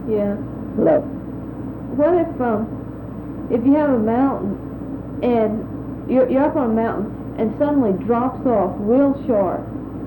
Yeah. low. What if you have a mountain and you're up on a mountain and suddenly drops off real sharp?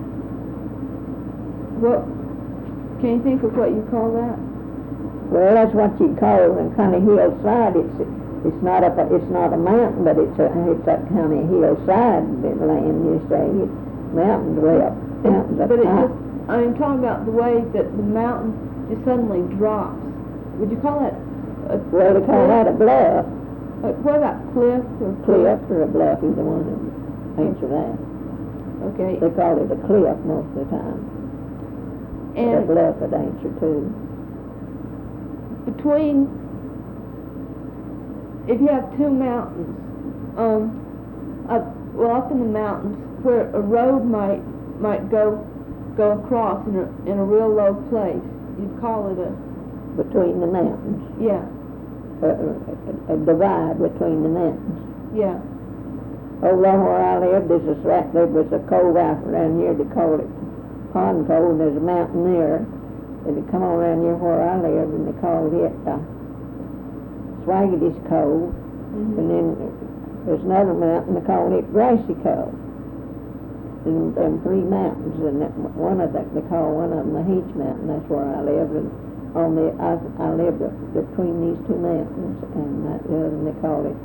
What can you think of what you call that? Well, that's what you call a kind of hillside. It's not a mountain, but it's a kind of hillside land. You say mountains way up, mountains up high. I'm talking about the way that the mountain just suddenly drops. Would you call that a Well, they call that a bluff. What about cliff or Cliff or a bluff, either one of them. Answer that. Okay. They call it a cliff most of the time. But a bluff would answer too. If you have two mountains, up in the mountains where a road might go across in a real low place, you'd call it a... Between the mountains. Yeah. A divide between the mountains. Yeah. Over where I lived, there was a cove out around here. They called it Pond Cove, and there's a mountain there. And they come on around here where I lived, and they called it Swaggety's Cove. Mm-hmm. And then there's another mountain, they called it Grassy Cove. And them three mountains, and they call one of them the Heach Mountain. That's where I lived. And I lived between these two mountains, and they call it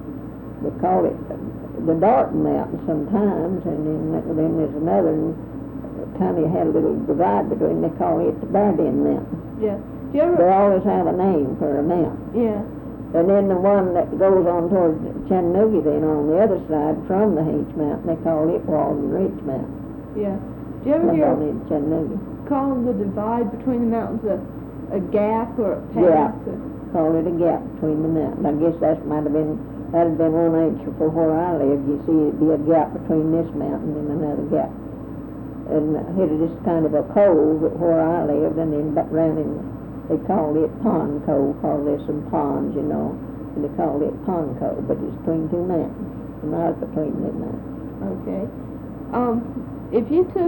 the Darton Mountain sometimes, and then there's another one, kind of had a little divide between. They call it the Bardin Mountain. Yeah. They always have a name for a mountain. Yeah. And then the one that goes on towards Chattanooga, then on the other side from the Heach Mountain, they call it Walden Ridge Mountain. Yeah. Do you ever hear Chattanooga calling the divide between the mountains a gap or a pass? Yeah. Call it a gap between the mountains. I guess that'd have been one answer for where I lived. You see, it'd be a gap between this mountain and another gap. And it is kind of a cove where I lived, and then around they called it Pond Cove, because there's some ponds, and they called it Pond Cove, but it's between two mountains, and not between them mountains. Okay. If you took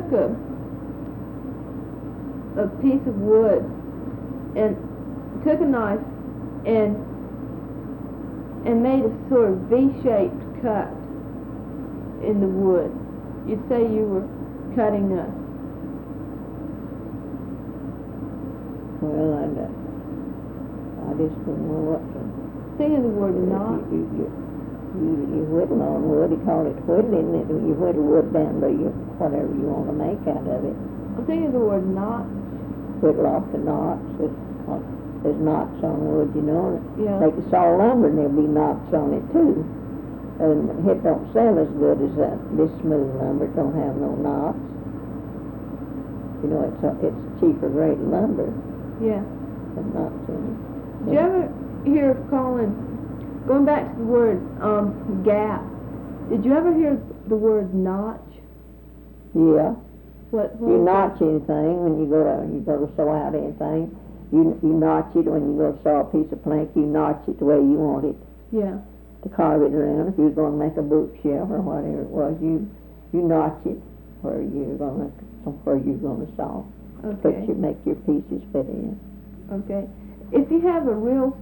a piece of wood and took a knife and made a sort of V-shaped cut in the wood, you'd say you were cutting a... Well, I just don't know what to... Think of the word knot. You whittle on wood. You call it whittling. You whittle wood down to whatever you want to make out of it. I'm thinking of the word knot. Whittle off the knots. There's knots on wood, Yeah. They can saw lumber and there'll be knots on it too. And it don't sell as good as this smooth lumber. It don't have no knots. It's cheaper grade lumber. Yeah. There's knots in it. Did you ever hear of going back to the word gap, did you ever hear the word notch? Yeah. What You notch anything when you go to sew out anything. You notch it when you go to saw a piece of plank. You notch it the way you want it. Yeah. To carve it around. If you're going to make a bookshelf or whatever it was, you notch it where you're going to saw. Okay. But you make your pieces fit in. Okay. If you have a real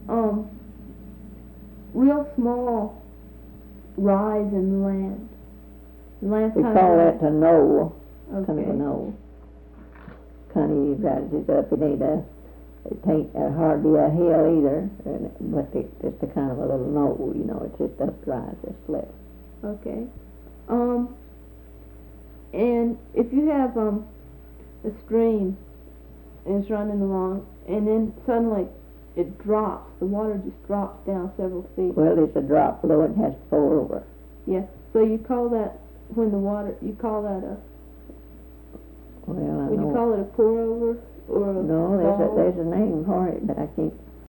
small rise in land We call that a knoll. Okay. Kind of a knoll. Kind of you got it up. It ain't hardly a hill either, but it's just a kind of a little knoll. It's just upright, just left. Okay. And if you have a stream and it's running along, and then suddenly it drops, the water just drops down several feet. Well, it's a drop below, it has to pour over. Yeah. So you call that when the water? You call that a? Well, I would know. you call it a pour over or a No, fall? there's a name for it, but I can't